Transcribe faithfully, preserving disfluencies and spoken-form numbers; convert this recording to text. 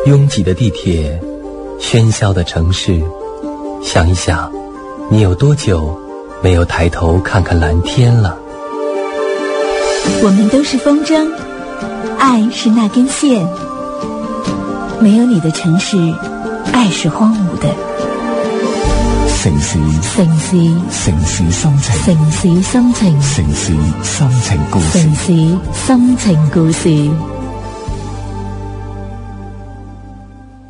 拥挤的地铁，喧嚣的城市，想一想，你有多久没有抬头看看蓝天了？ 我们都是风筝，爱是那根线。没有你的城市，爱是荒芜的。 城市， 城市， 城市心情， 城市心情， 城市心情故事， 城市心情故事。